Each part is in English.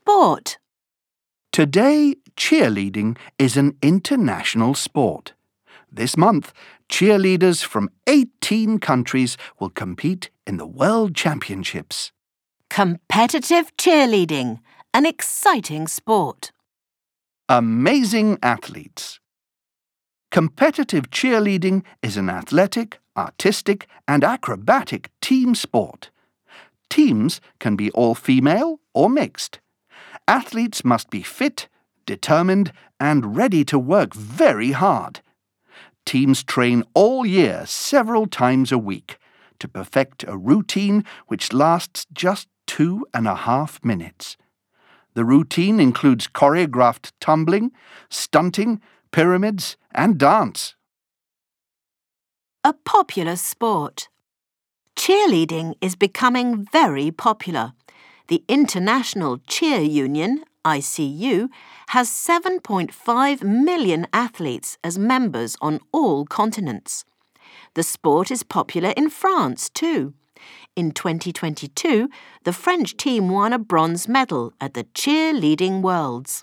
sport. Today, cheerleading is an international sport. This month, cheerleaders from 18 countries will compete in the World Championships. Competitive cheerleading, an exciting sport. Amazing athletes. Competitive cheerleading is an athletic, artistic, and acrobatic team sport. Teams can be all female or mixed. Athletes must be fit, determined, and ready to work very hard. Teams train all year several times a week to perfect a routine which lasts just 2.5 minutes. The routine includes choreographed tumbling, stunting, pyramids, and dance. A popular sport. Cheerleading is becoming very popular. The International Cheer Union, ICU, has 7.5 million athletes as members on all continents. The sport is popular in France too. In 2022, the French team won a bronze medal at the Cheerleading Worlds.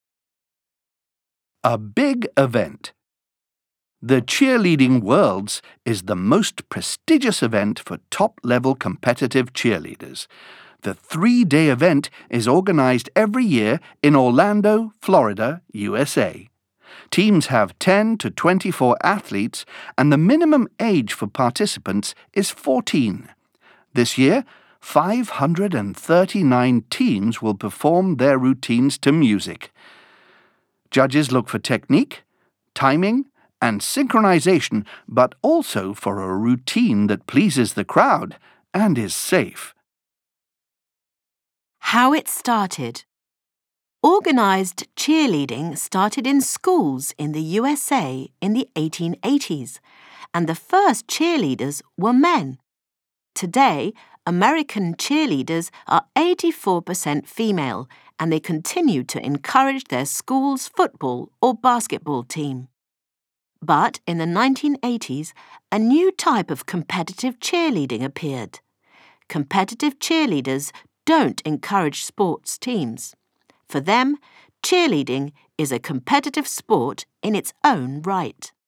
A big event. The Cheerleading Worlds is the most prestigious event for top-level competitive cheerleaders. The 3-day event is organized every year in Orlando, Florida, USA. Teams have 10 to 24 athletes, and the minimum age for participants is 14. This year, 539 teams will perform their routines to music. Judges look for technique, timing, and synchronization, but also for a routine that pleases the crowd and is safe. How it started. Organized cheerleading started in schools in the USA in the 1880s, and the first cheerleaders were men. Today, American cheerleaders are 84% female, and they continue to encourage their school's football or basketball team. But in the 1980s, a new type of competitive cheerleading appeared. Competitive cheerleaders don't encourage sports teams. For them, cheerleading is a competitive sport in its own right.